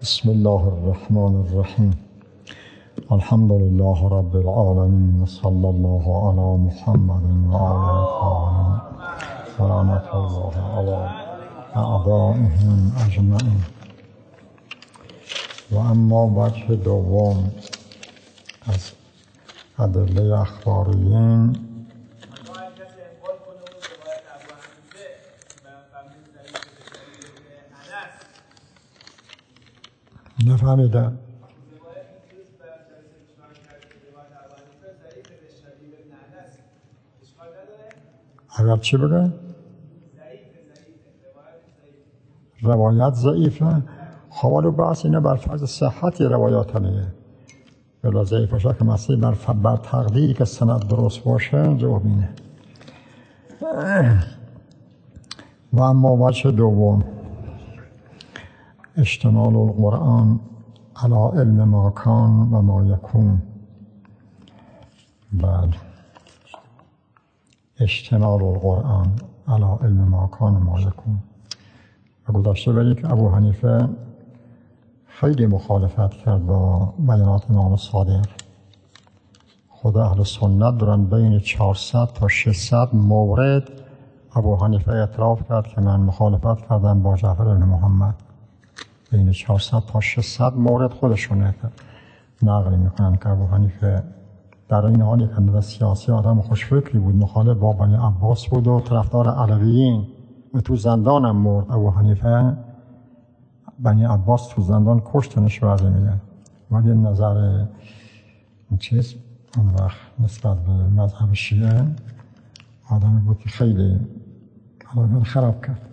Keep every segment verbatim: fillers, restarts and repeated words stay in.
بسم الله الرحمن الرحیم. الحمد لله رب العالمین و صلی الله علی محمد و آله الطاهرین و رحمت الله علی اعدائهم اجمعین. و اما وجه دوم از ادله اخباریین نفهمیدم. اگر چی بگه؟ روایت ضعیفه. حوالو بحث اینه بر فرض صحت روایات همیه بلا ضعیف باشه که مسیح بر, بر تقدیری که سند درست باشه جواب اینه. و اما وجه دوم اشتمال القرآن علی علم ما کان و ما یکون. بله، اشتمال القرآن علی علم ما کان و ما یکون. و گذشته برید که ابو حنیفه خیلی مخالفت کرد با بیانات امام صادق. خود اهل سنت دارن بین چهارصد تا ششصد مورد ابو حنیفه اعتراف کرد که من مخالفت کردم با جعفر بن محمد. بین چهارصد تا ششصد مورد خودشونه نقل میکنن که ابو حنیفه در این حالی که در سیاسی آدم خوشفکری بود، مخالف با بنی عباس بود و طرفدار علویین و تو زندان هم مرد. ابو حنیفه بنی عباس تو زندان کشتنش وضع میگه. ولی نظر چیز اون وقت نسبت به مذهب شیعه آدمی بود که خیلی حالا خراب کرد.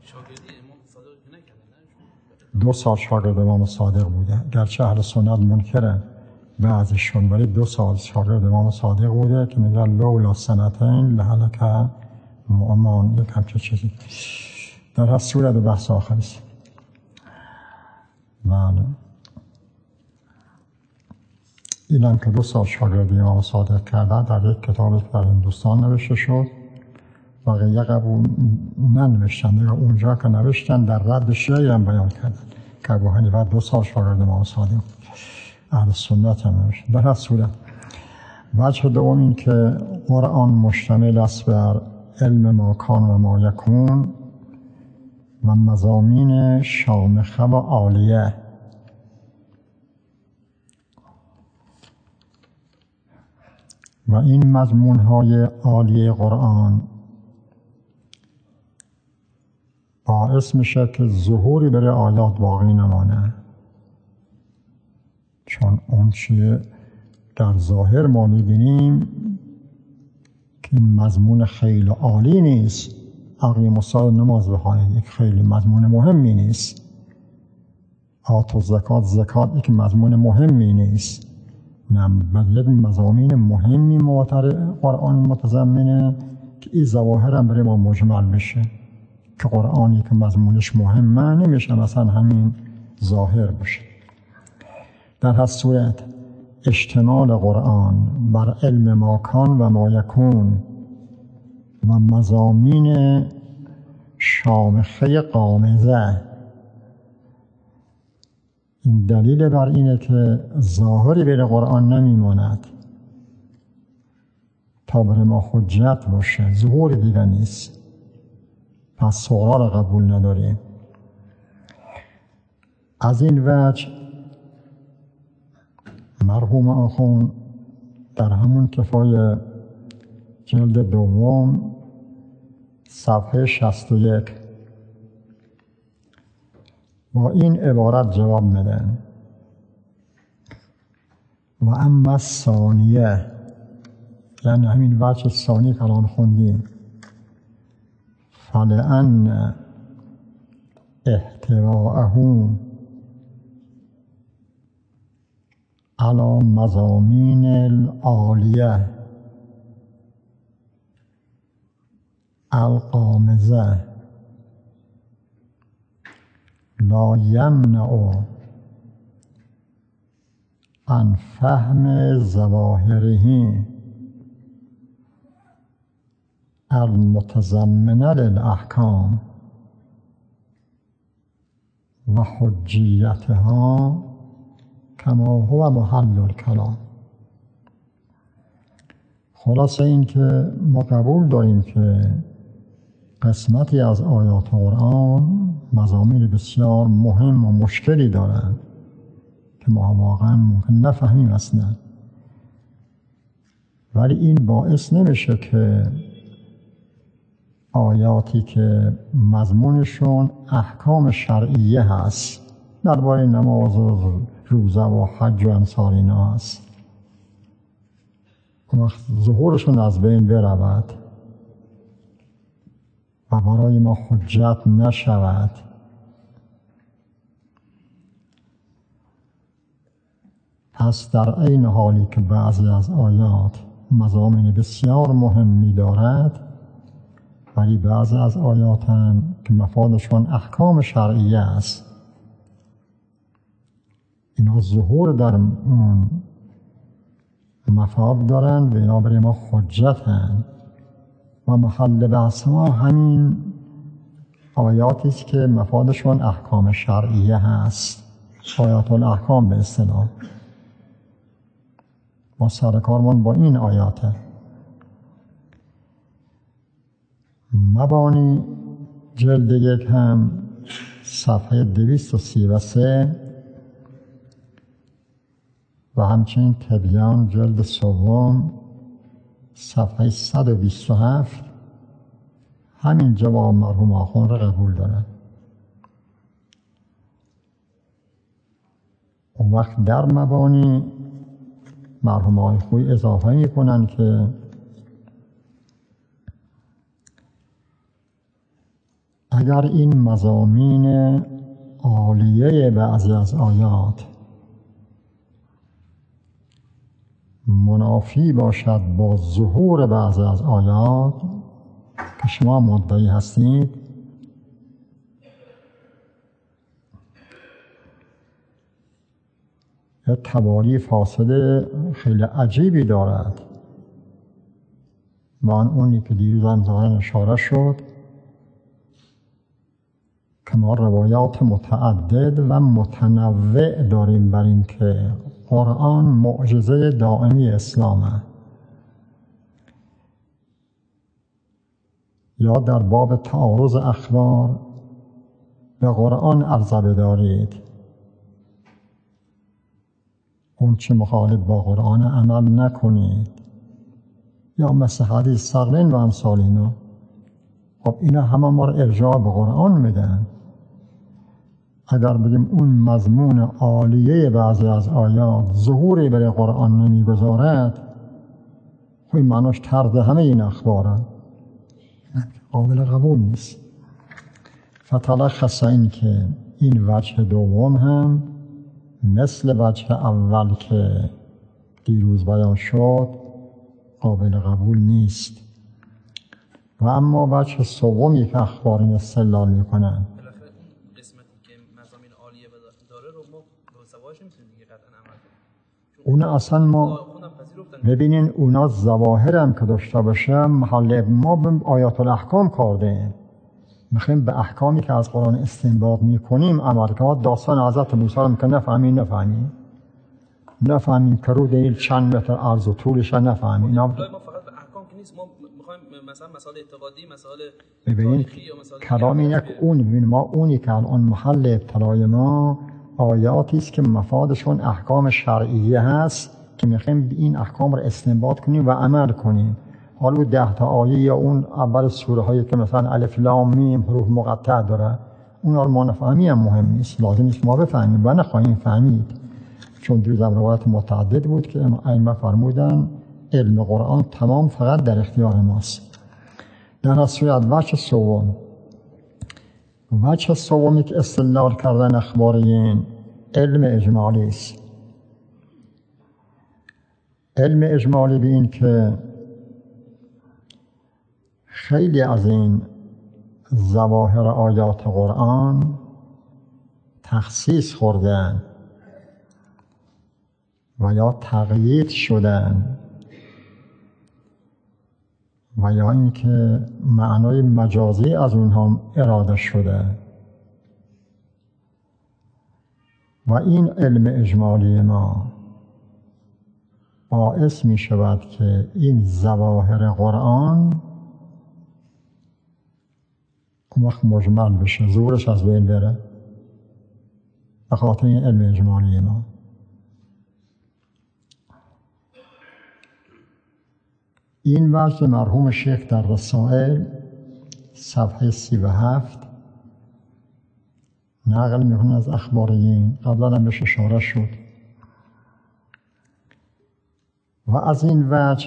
دو سال شاگرد امام صادق بوده، گرچه اهل سنت منکره بعضیشون، ولی دو سال شاگرد امام صادق بوده که میگه لولا سنتین لهلک نعمان، یک همچه چیزی در هر صورت بحث آخری است. بله، اینم که دو سال شاگرد امام صادق کرده در یک کتابی که در هندوستان نوشته شد، بقیه قبول ننوشتن. دیگه اونجا که نوشتن در رد شیعه هم بیان کردن که ابو حنیفه دو سال شاگرد امام صادق، اهل سنت هم نوشتن. در هر صورت وجه دوم این که قرآن مشتمل است بر علم ما کان و ما یکون و مضامین شامخه و عالیه. و این مضمون‌های عالی قرآن باعث میشه که ظهوری بر آیات باقی نمانه، چون اون چیه در ظاهر ما میبینیم که این مضمون خیلی عالی نیست. اقیم الصلاة نماز بخوانید، یک خیلی مضمون مهمی نیست. آت و زکات زکات یک مضمون مهمی نیست. نه، بل یک مضامین مهمی مواتر قرآن متضمنه که این ظواهر هم برای ما مجمل بشه که قرآنی که مضمونش مهمه نمیشه مثلا همین ظاهر باشه. در هر صورت اشتمال قرآن بر علم ما کان و ما یکون و مضامین شامخه غامضه، این دلیل بر اینه که ظاهری بر قرآن نمیماند تا بر ما حجت باشه، ظهور دیگه نیست. پس صغرا را قبول نداریم. از این وجه مرحوم آخوند در همون کفای جلد دوم صفحه شصت و یک با این عبارت جواب میدن: و اما ثانیه، یعنی همین وجه ثانی که الان خوندیم، فلأن احتواءه على مضامین العالیه القامزه لا یمنع عن فهم ظواهره المتضمنه للاحکام و حجیتها کما هو محل الکلام. خلاصه این که ما قبول داریم که قسمتی از آیات قرآن مضامین بسیار مهم و مشکلی دارند که ما واقعا ممکن نفهمیم اصلا، ولی این باعث نمیشه که آیاتی که مضمونشون احکام شرعیه هست درباره نماز و روزه و حج و امثال اینا هست، اون وقت ظهورشون از بین برود و برای ما حجت نشود. پس در عین حالی که بعضی از آیات مضامین بسیار مهمی دارد، ولی بعضی از آیات هم که مفادشون احکام شرعیه است، اینا ظهور در اون مفاد دارند و اینا برای ما حجت هستند و محل بحث ما همین آیاتی است که مفادشون احکام شرعیه هست، آیات الاحکام به اصطلاح. ما سر کارمون با این آیاته. مبانی جلد یک هم صفحه دویست و سی و سه و همچنین تبیان جلد سوم صفحه صد و بیست و هفت همین جواب مرحوم آخوند را قبول دارن. اون وقت در مبانی مرحوم آقای خویی اضافه می کنن که اگر این مضامین عالیه بعضی از آیات منافی باشد با ظهور بعضی از آیات که شما مدعی هستید، یه تباری فاصله خیلی عجیبی دارد و آن اونی که دیروز هم ظاهراً اشاره شد که ما روایات متعدد و متنوع داریم بر این که قرآن معجزه دائمی اسلامه. یا در باب تعارض اخبار به قرآن عرضه دارید، اون چه مخالف با قرآن عمل نکنید، یا مثل حدیث ثقلین و امثال اینا. خب اینا همه ما رو ارجاع به قرآن میدن. اگر بگیم اون مضمون عالیه بعضی از آیات ظهوری برای قرآن نمیگذارد، خب این معناش طرد همه این اخباره، قابل قبول نیست. فتلخص این که این وجه دوم هم مثل وجه اول که دیروز بیان شد قابل قبول نیست. و اما وجه سومی که اخبار این استدلال میکنن، اون اصلا ما ببینین اونا ظواهر هم که داشته باشه محل ما به آیات الاحکام کار داریم، میخوایم به احکامی که از قرآن استنباط میکنیم عمل کنیم. داستان حضرت موسی رو میکنیم نفهمیم نفهمیم نفهمیم که رو دیل چند متر عرض و طولش نفهمیم. اینا ما فقط به احکام که نیست، ما میخوایم مثلا مسائل اعتقادی، مسائل ببینید کلام اینه که اون ببین ما اونی که الان محل ابتلای ما آیاتی است که مفادشون احکام شرعیه هست که میخوایم این احکام رو استنباط کنیم و عمل کنیم. حالا ده تا آیه یا اون اول سوره هایی که مثلا الف لام میم حروف مقطع داره، اون رو ما نفهمیم هم مهم نیست، لازم نیست ما بفهمیم و نخواهیم فهمید، چون دیروزم روایت متعدد بود که ائمه فرمودن علم قرآن تمام فقط در اختیار ماست. در هر صورت وجه سوم وجه سومی که استدلال کردن اخبار این علم اجمالی است. علم اجمالی به این که خیلی از این ظواهر آیات قرآن تخصیص خوردن و یا تقیید شدن و یا اینکه معنای مجازی از اونها اراده شده. و این علم اجمالی ما باعث می شود که این ظواهر قرآن اون وقت مجمل بشه، زورش از بین بره، به خاطر این علم اجمالی ما. این وجه مرحوم شیخ در رسائل صفحه سی و هفت نقل میکنه از اخباریین، قبلا هم بهش اشاره شد. و از این وجه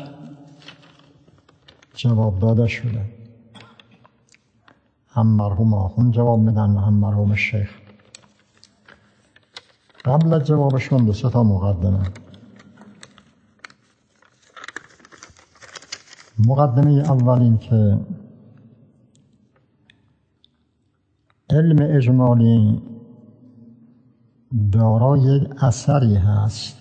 جواب داده شده، هم مرحوم آخوند جواب میدن و هم مرحوم شیخ. قبل از جوابشون دو سه تا مقدمه. مقدمه اول این که علم اجمالی دارای یک اثری هست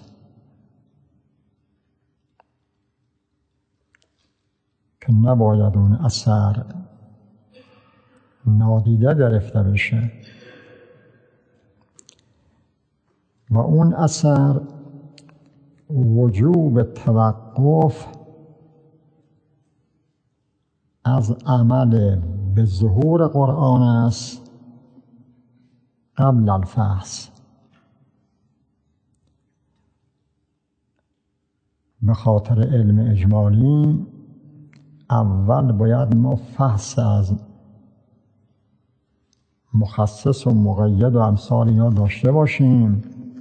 که نباید اون اثر نادیده گرفته بشه و اون اثر وجوب توقف از عمل به ظهور قرآن است قبل الفحص. به خاطر علم اجمالی اول باید ما فحص از مخصص و مقید و امثال اینا داشته باشیم،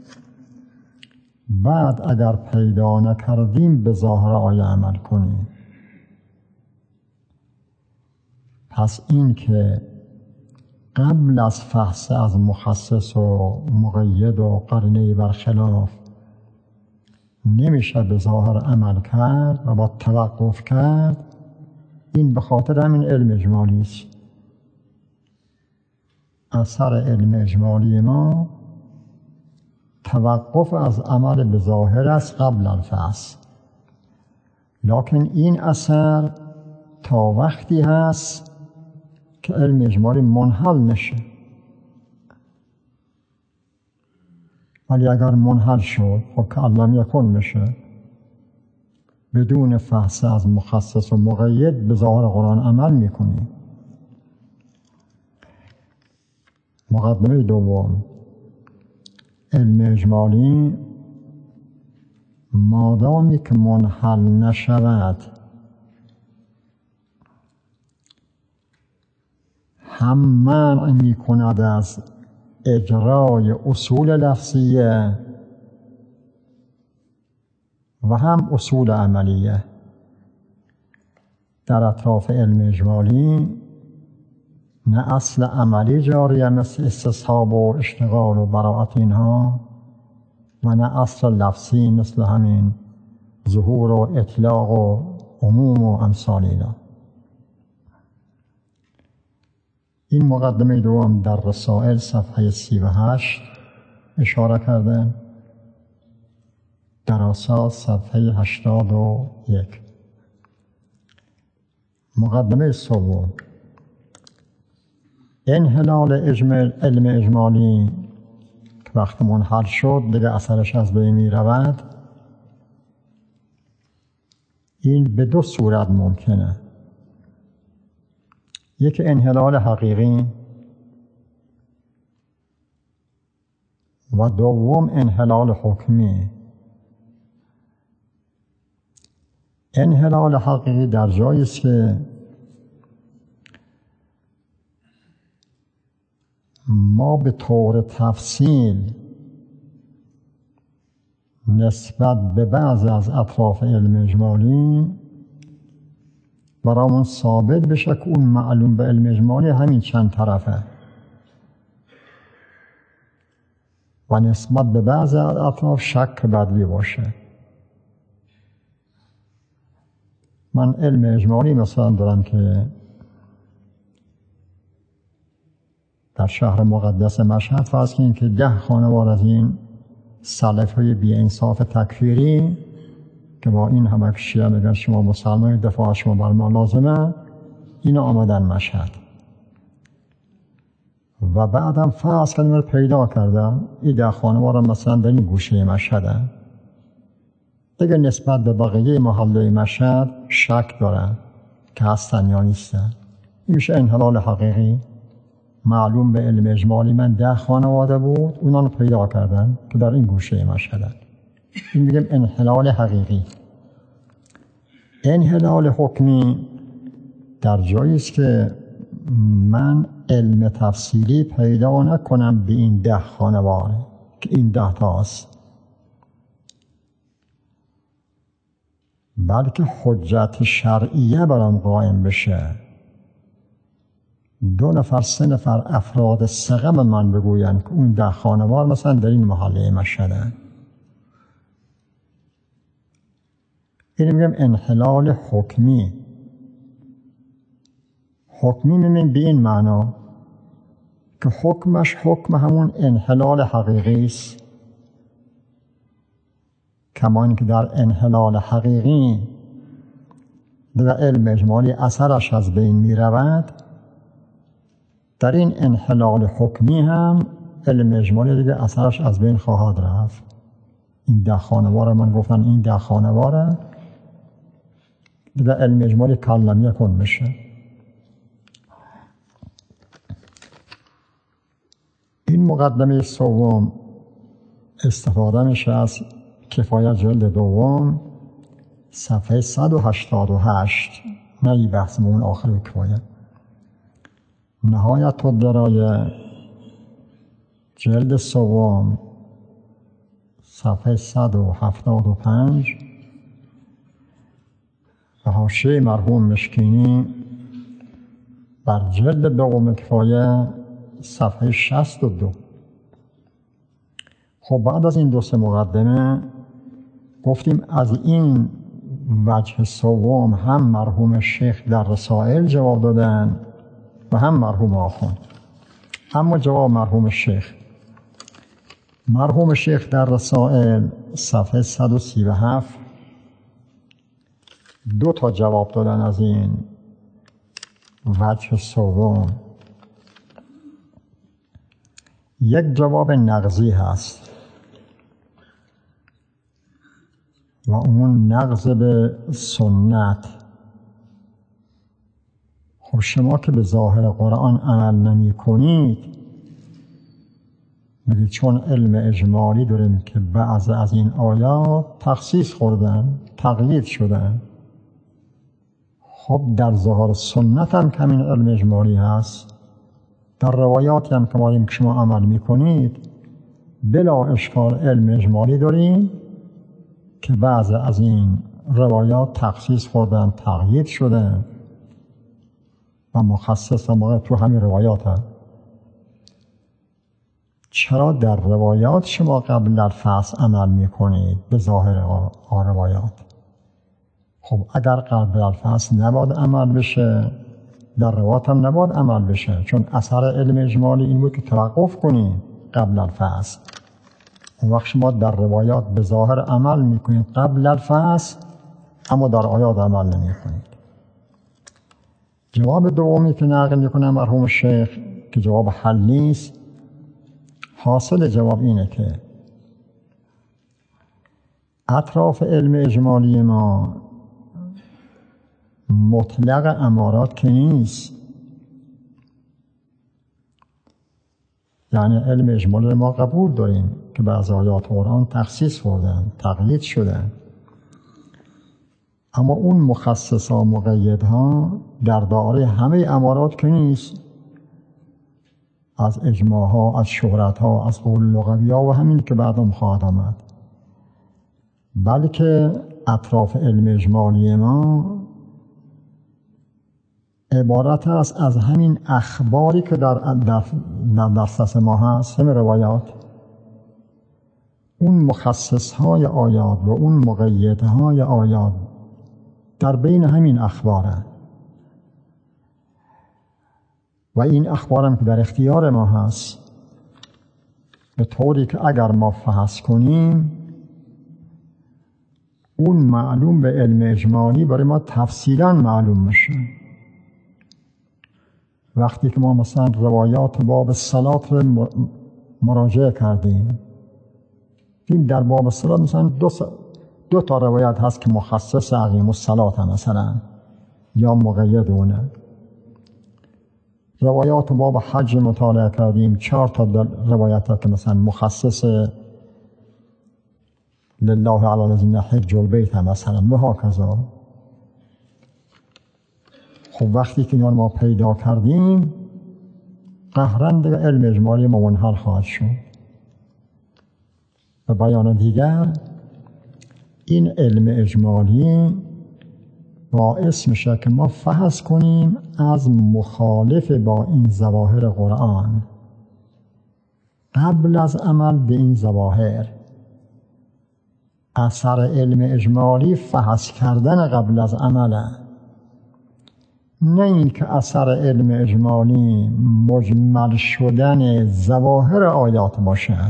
بعد اگر پیدا نکردیم به ظاهر آیه عمل کنیم. پس این که قبل از فحص از مخصص و مقید و قرینه برخلاف نمیشه به ظاهر عمل کرد و با توقف کرد، این به خاطر همین علم اجمالی است. اثر علم اجمالی ما توقف از عمل به ظاهر است قبل الفحص، لکن این اثر تا وقتی هست که علم اجمالی منحل نشه. ولی اگر منحل شد خب که علم یکن میشه، بدون فحص از مخصص و مقید به ظاهر قرآن عمل میکنی. مقدمه دوم، علم اجمالی مادامی که منحل نشود هم منع می کند از اجرای اصول لفظیه و هم اصول عملیه. در اطراف علم اجمالی نه اصل عملی جاریه مثل استصحاب و اشتغال و براعت اینها، و نه اصل لفظی مثل همین ظهور و اطلاق و عموم و امثال اینا. این مقدمه دوم در رسائل صفحه سی و هشت اشاره کردن، دراسات صفحه هشتاد و یک. مقدمه سوم، انحلال اجمال علم اجمالی که وقت منحل شد دیگه اثرش از بین می رود. این به دو صورت ممکنه، یک انحلال حقیقی و دوم انحلال حکمی. انحلال حقیقی در جایی است که ما به طور تفصیل نسبت به بعض از اطراف علم اجمالی برامون ثابت بشه که اون معلوم به علم اجمالی همین چند طرفه، و نسبت به بعض اطراف شک بدوی باشه. من علم اجمالی مثلا دارم که در شهر مقدس مشهد فرض کنیم که ده خانوار از این سلف های بی انصاف تکفیری که با این همه شیعه میگن شما مسلمان دفاع شما بر ما لازمه، اینا آمدن مشهد و بعدم فرض کردیم رو پیدا کردم این ده خانوار مثلا در این گوشه مشهده، دیگه نسبت به بقیه محله مشهد شک دارن که هستن یا نیستن. این میشه انحلال حقیقی. معلوم به علم اجمالی من ده خانواده بود، اونا رو پیدا کردن که در این گوشه مشهدن. این میگم انحلال حقیقی. انحلال حکمی در جایی است که من علم تفصیلی پیدا نکنم به این ده خانواده که این ده تاست، بلکه حجت شرعیه برام قائم بشه. دو نفر سه نفر افراد ثقه به من بگوین که اون ده خانوار مثلا در این محله مشهدن. این میگم انحلال حکمی. حکمی میگم به این معنا که حکمش حکم همون انحلال حقیقی است، کما اینکه در انحلال حقیقی در علم اجمالی اثرش از بین می رود، در این انحلال حکمی هم علم اجمالی دیگه اثرش از بین خواهد رفت. این ده خانوار من گفتن این ده خانواره دیگه علم اجمالی کلم یکن میشه. این مقدمه سوم استفاده میشه از کفایت جلد دوم صفحه صد و هشتاد و هشت. نه این بحثمون آخر کفایت. نهایت الدرایه جلد سوم صفحه صد و هفتاد و پنج و حاشیه مرحوم مشکینی بر جلد دوم کفایه صفحه شصت و دو. خب بعد از این دو سه مقدمه گفتیم از این وجه سوم هم مرحوم شیخ در رسائل جواب دادن و هم مرحوم آخوند. اما جواب مرحوم شیخ مرحوم شیخ در رسائل صفحه صد و سی و هفت دو تا جواب دادن از این وجه سوم. یک جواب نقضی هست و اون نقض به سنت. خب شما که به ظاهر قرآن عمل نمی کنید، میگید چون علم اجمالی داریم که بعض از این آیات تخصیص خوردن، تقلید شدن. خب در ظاهر سنت هم که این علم اجمالی هست، در روایاتی هم که ما که شما عمل میکنید بلا اشکال علم اجمالی داریم که بعض از این روایات تخصیص خوردن، تقیید شدن و مخصص ما تو همین روایات هم. چرا در روایات شما قبل در فصل عمل میکنید به ظاهر روایات؟ خب اگر قبل در فصل نباید عمل بشه، در روایات هم نباید عمل بشه، چون اثر علم اجمالی این بود که توقف کنید قبل الفصل. اون وقت شما در روایات به ظاهر عمل میکنید قبل الفصل، اما در آیات عمل نمیکنید. جواب دومی که نقل میکنه مرحوم شیخ که جواب حل نیست، حاصل جواب اینه که اطراف علم اجمالی ما مطلق امارات که نیست. یعنی علم اجمالی ما قبول داریم که بعض آیات قرآن تخصیص خوردن، تقلید شدن، اما اون مخصصا مقیدها در دایره همه امارات که نیست، از اجماعها، از شهرتها، از قول لغوی‌ها و همین که بعدم خواهد آمد، بلکه اطراف علم اجمالی ما عبارت است از همین اخباری که در در دسترس ما هست، همین روایات. اون مخصصهای آیات و اون مقیدهای آیات در بین همین اخباره و این اخبارم که در اختیار ما هست، به طوری که اگر ما فحص کنیم اون معلوم به علم اجمالی برای ما تفصیلا معلوم میشه. وقتی که ما مثلا روایات باب صلات رو مراجعه کردیم، این در باب صلات مثلا دو, دو تا روایت هست که مخصص اقیم الصلات مثلا یا مقیدونه. روایات باب حج مطالعه کردیم، چهار تا روایت هست که مثلا مخصص لله علی الذین حج البیت مثلا وهکذا. خب وقتی که اینا ما پیدا کردیم، قهرن دیگه علم اجمالی ما منحل خواهد شد. و بیان دیگر، این علم اجمالی باعث میشه که ما فحص کنیم از مخالف با این ظواهر قرآن قبل از عمل به این ظواهر. اثر علم اجمالی فحص کردن قبل از عمله، نه این که اثر علم اجمالی مجمل شدن ظواهر آیات باشد.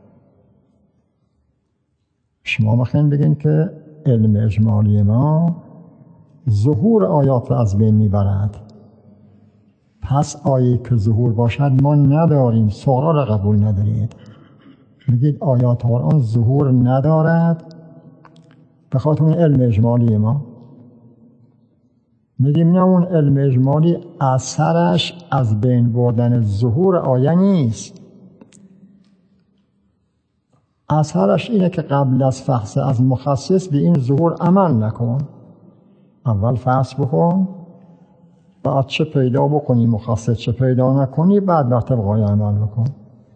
شما میخواین بگین که علم اجمالی ما ظهور آیات را از بین میبرد، پس آیه که ظهور باشد ما نداریم، سغرا را قبول ندارید. میگید آیات قرآن ظهور ندارد به خاطر اون علم اجمالی ما. میگیم نه، اون علم اجمالی اثرش از بین بردن ظهور آیه نیست، اثرش اینه که قبل از فحص از مخصص به این ظهور عمل نکن. اول فحص بکن، بعد چه پیدا بکنی مخصص، چه پیدا نکنی بعد بر طبق آیه عمل بکن.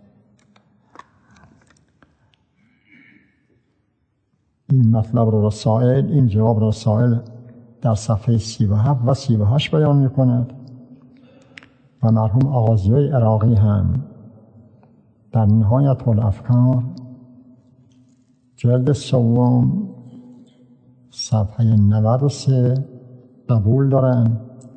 این مطلب رو رسائل، این جواب رسائل در صفحه سی و هفت و سی و هشت بیان می کند و مرحوم آغازیای عراقی هم در نهایت الافکار جلد سوم صفحه نود و سه قبول دارن.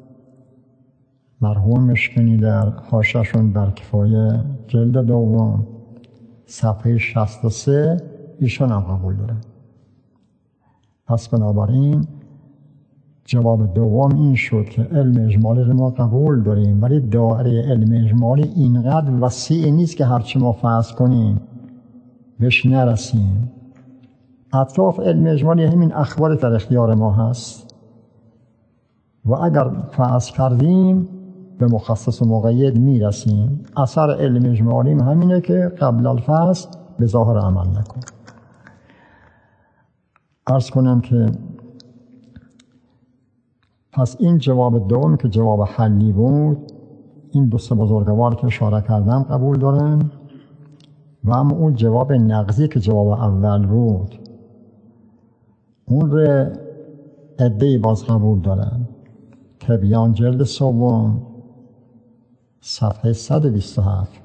مرحوم مشکنی در حاشیه‌شون بر کفایه جلد دوم صفحه شصت و سه ایشون هم قبول دارن. پس بنابراین جواب دوم این شد که علم اجمالی رو ما قبول داریم، ولی دایره علم اجمالی اینقدر وسیع نیست که هرچی ما فرض کنیم بهش نرسیم. اطراف علم اجمالی همین اخبار در اختیار ما هست و اگر فرض کردیم به مخصص و مقید میرسیم. اثر علم اجمالی همینه که قبل الفحص به ظاهر عمل نکن. عرض کنم که پس این جواب دوم که جواب حلی بود، این دو سه بزرگوار که اشاره کردم قبول دارن، و اما اون جواب نقضی که جواب اول بود اون رو عده‌ای باز قبول دارن. تبیان جلد سوم صفحه صد و بیست و هفت،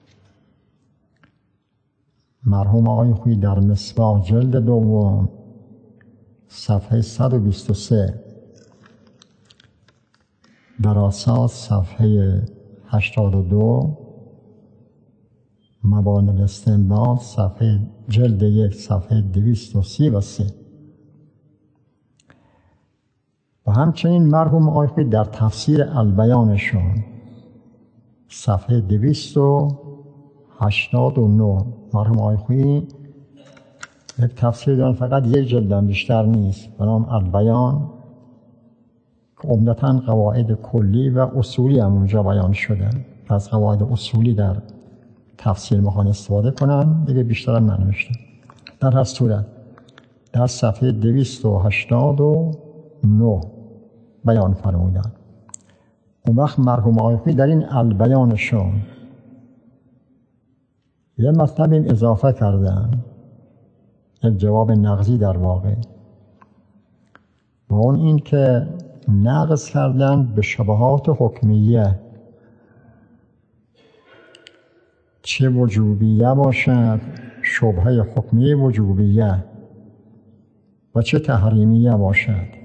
مرحوم آقای خویی در مصباح جلد دوم صفحه صد و بیست و سه، در اساس صفحه هشتاد و دو، مبانی الاستنباط صفحه جلد یک صفحه دویست و سی و سه. و همچنین مرحوم آقای خویی در تفسیر البیانشون صفحه دویست و هشتاد و نه، مرحوم آقای خویی یک تفسیر دارن، فقط یک جلد بیشتر نیست، به نام البیان، که عمدتاً قواعد کلی و اصولی هم اونجا بیان شده. از قواعد اصولی در تفسیر میخوان استفاده کنن، دیگه بیشتر هم ننوشتن. در هر صورت در صفحه دویست و هشتاد و نه بیان فرمودن. اون وقت مرحوم آقای خویی در این البیانشون یه مطلب اضافه کردن، یک جواب نقضی در واقع، و اون این که نقض کردن به شبهات حکمیه، چه وجوبیه باشد، شبهه حکمیه وجوبیه، و چه تحریمیه باشد.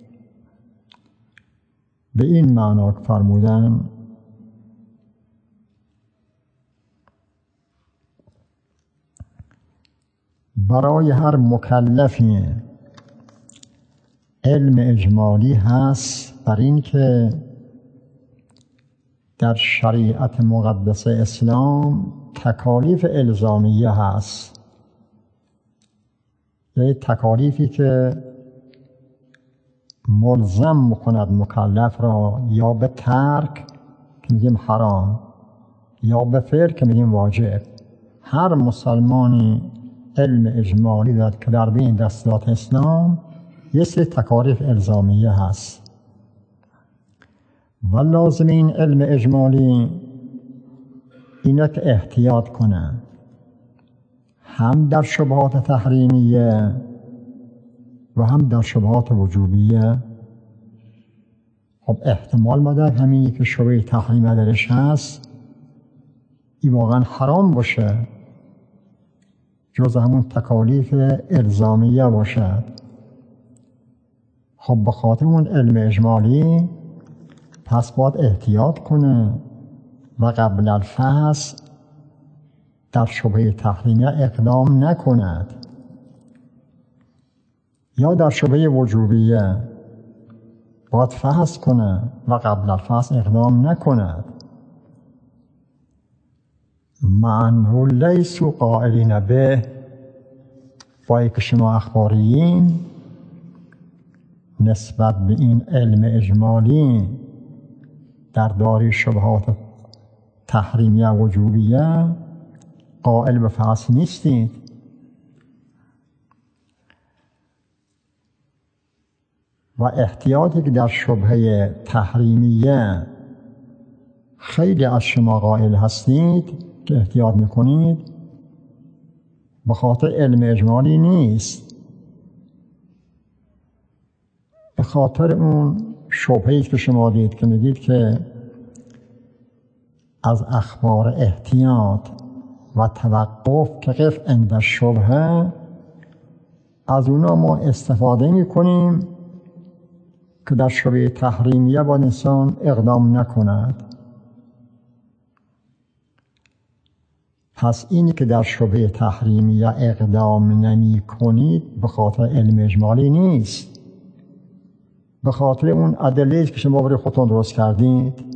به این معنا فرمودن برای هر مکلفی علم اجمالی هست بر این که در شریعت مقدس اسلام تکالیف الزامیه هست، یعنی تکالیفی که ملزم میکند مکلف را یا به ترک که میگیم حرام یا به فعل که میگیم واجب. هر مسلمانی علم اجمالی دارد که در بین دستورات اسلام یه سری تکالیف الزامیه هست و لازم این علم اجمالی اینه که احتیاط کنه هم در شبهات تحریمیه و هم در شبهات وجوبیه. خب احتمال مدر همینی که شبه تحریم درش هست این واقعا حرام باشه، جز همون تکالیف الزامیه باشد. خب به خاطر اون علم اجمالی پس باید احتیاط کنه و قبل الفحص در شبه تحریمیه اقدام نکند، یا در شبه وجوبیه باید فحص کنه و قبل الفحص اقدام نکند. معنه لیسو قائلین به، با که شما اخباریین نسبت به این علم اجمالی در داری شبهات تحریمیه و وجوبیه قائل به فحص نیستید. و احتیاطی که در شبهه تحریمیه خیلی از شما قائل هستید که احتیاط میکنید به خاطر علم اجمالی نیست، به خاطر اون شبهه‌ای که شما دید که میگید که از اخبار احتیاط و توقف که قف عند الشبهه از اونا ما استفاده میکنیم که در شبهه تحریمیه با انسان اقدام نکند. پس اینی که در شبهه تحریمیه اقدام نمی کنید به خاطر علم اجمالی نیست، به خاطر اون ادله‌ای که شما برای خودتون درست کردید.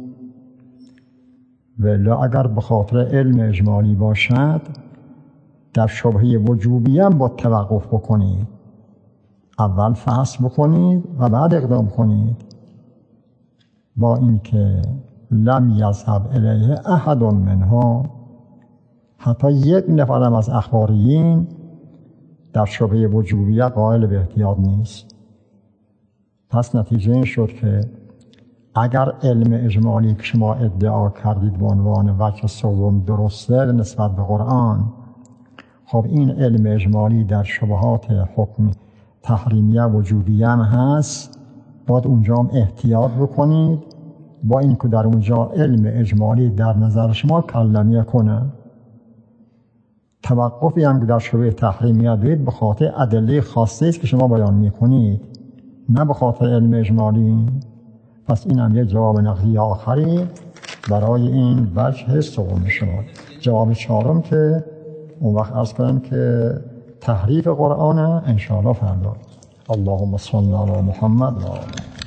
ولی اگر به خاطر علم اجمالی باشد در شبهه وجوبیه هم با توقف بکنید، اول فحص بکنید و بعد اقدام کنید. با اینکه لم یذهب الیه احد منها، حتی یک نفرم از اخباریین در شبهه وجوبیه قائل به احتیاط نیست. پس نتیجه این شد که اگر علم اجمالی که شما ادعا کردید به عنوان وجه سوم درسته نسبت به قرآن، خب این علم اجمالی در شبهات حکم تحریمیه وجوبیه هم هست، باید اونجا هم احتیاط بکنید با این که در اونجا علم اجمالی در نظر شما کلمیه کنه. توقفی هم که در شبهه تحریمیه دارید به خاطر ادله خاصی است که شما بیان میکنید، نه به خاطر علم اجمالی. پس این هم یه جواب نقضی آخری برای این وجه سوم شما. جواب چهارم که اون وقت عرض کنم که تحریف قرآن انشاءالله فردا. اللهم صل علی محمد و آله.